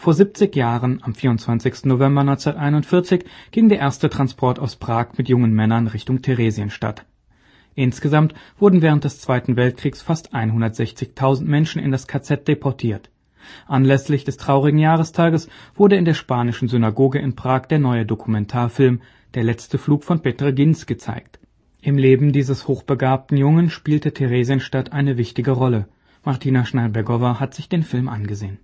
Vor 70 Jahren, am 24. November 1941, ging der erste Transport aus Prag mit jungen Männern Richtung Theresienstadt. Insgesamt wurden während des Zweiten Weltkriegs fast 160.000 Menschen in das KZ deportiert. Anlässlich des traurigen Jahrestages wurde in der spanischen Synagoge in Prag der neue Dokumentarfilm Der letzte Flug von Petr Ginz gezeigt. Im Leben dieses hochbegabten Jungen spielte Theresienstadt eine wichtige Rolle. Martina Schnallbergova hat sich den Film angesehen.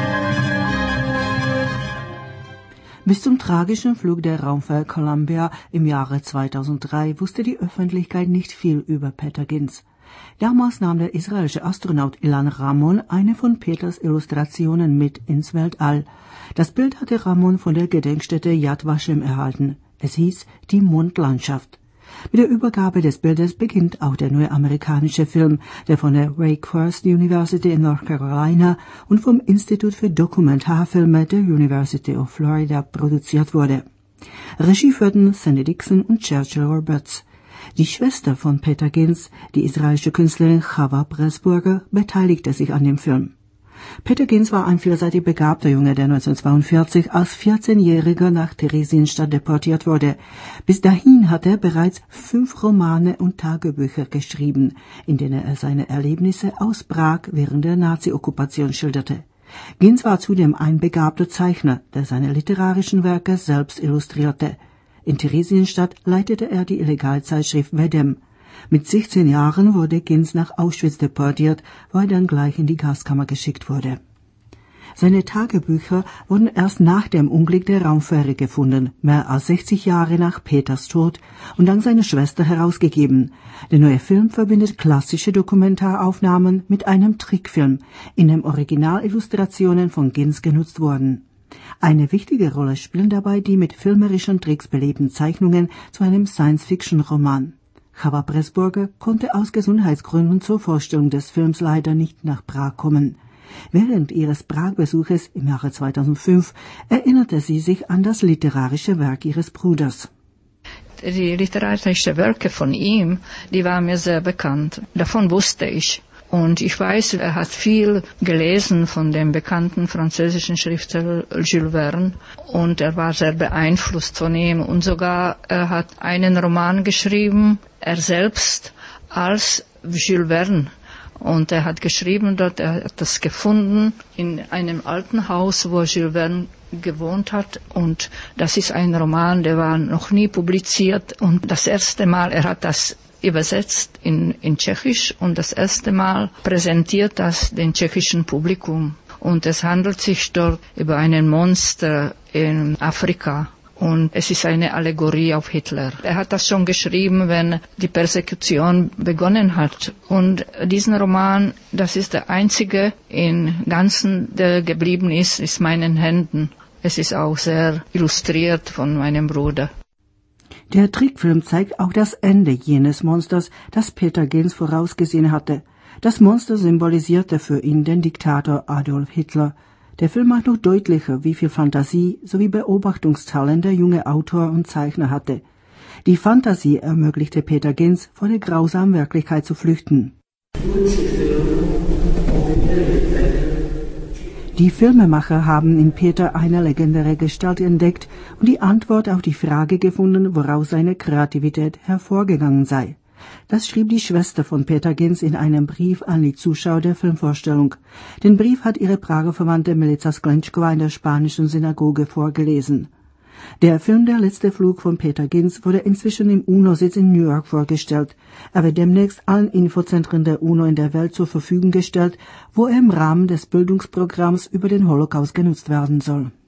Bis zum tragischen Flug der Raumfähre Columbia im Jahre 2003 wusste die Öffentlichkeit nicht viel über Petr Ginz. Damals nahm der israelische Astronaut Ilan Ramon eine von Peters Illustrationen mit ins Weltall. Das Bild hatte Ramon von der Gedenkstätte Yad Vashem erhalten. Es hieß Die Mondlandschaft. Mit der Übergabe des Bildes beginnt auch der neue amerikanische Film, der von der Wake Forest University in North Carolina und vom Institut für Dokumentarfilme der University of Florida produziert wurde. Regie führten Sandy Dixon und Churchill Roberts. Die Schwester von Petr Ginz, die israelische Künstlerin Chava Pressburger, beteiligte sich an dem Film. Petr Ginz war ein vielseitig begabter Junge, der 1942 als 14-Jähriger nach Theresienstadt deportiert wurde. Bis dahin hatte er bereits 5 Romane und Tagebücher geschrieben, in denen er seine Erlebnisse aus Prag während der Nazi-Okkupation schilderte. Ginz war zudem ein begabter Zeichner, der seine literarischen Werke selbst illustrierte. In Theresienstadt leitete er die Illegalzeitschrift Vedem. Mit 16 Jahren wurde Ginz nach Auschwitz deportiert, wo er dann gleich in die Gaskammer geschickt wurde. Seine Tagebücher wurden erst nach dem Unglück der Raumfähre gefunden, mehr als 60 Jahre nach Peters Tod, und dank seiner Schwester herausgegeben. Der neue Film verbindet klassische Dokumentaraufnahmen mit einem Trickfilm, in dem Originalillustrationen von Ginz genutzt wurden. Eine wichtige Rolle spielen dabei die mit filmerischen Tricks belebten Zeichnungen zu einem Science-Fiction-Roman. Chava Pressburger konnte aus Gesundheitsgründen zur Vorstellung des Films leider nicht nach Prag kommen. Während ihres Prag-Besuches im Jahre 2005 erinnerte sie sich an das literarische Werk ihres Bruders. Die literarischen Werke von ihm, die waren mir sehr bekannt. Davon wusste ich. Und ich weiß, er hat viel gelesen von dem bekannten französischen Schriftsteller Jules Verne. Und er war sehr beeinflusst von ihm. Und sogar er hat einen Roman geschrieben, er selbst als Jules Verne. Und er hat geschrieben dort, er hat das gefunden in einem alten Haus, wo Jules Verne gewohnt hat. Und das ist ein Roman, der war noch nie publiziert. Und das erste Mal, er hat das übersetzt in Tschechisch und das erste Mal präsentiert das dem tschechischen Publikum. Und es handelt sich dort über einen Monster in Afrika. Und es ist eine Allegorie auf Hitler. Er hat das schon geschrieben, wenn die Persekution begonnen hat. Und diesen Roman, das ist der einzige im Ganzen, der geblieben ist in meinen Händen. Es ist auch sehr illustriert von meinem Bruder. Der Trickfilm zeigt auch das Ende jenes Monsters, das Petr Ginz vorausgesehen hatte. Das Monster symbolisierte für ihn den Diktator Adolf Hitler. Der Film macht noch deutlicher, wie viel Fantasie sowie Beobachtungstalent der junge Autor und Zeichner hatte. Die Fantasie ermöglichte Petr Ginz, vor der grausamen Wirklichkeit zu flüchten. Die Filmemacher haben in Petr eine legendäre Gestalt entdeckt und die Antwort auf die Frage gefunden, woraus seine Kreativität hervorgegangen sei. Das schrieb die Schwester von Petr Ginz in einem Brief an die Zuschauer der Filmvorstellung. Den Brief hat ihre Prager Verwandte Milica Sklenčková in der spanischen Synagoge vorgelesen. Der Film Der letzte Flug von Petr Ginz wurde inzwischen im UNO-Sitz in New York vorgestellt. Er wird demnächst allen Infozentren der UNO in der Welt zur Verfügung gestellt, wo er im Rahmen des Bildungsprogramms über den Holocaust genutzt werden soll.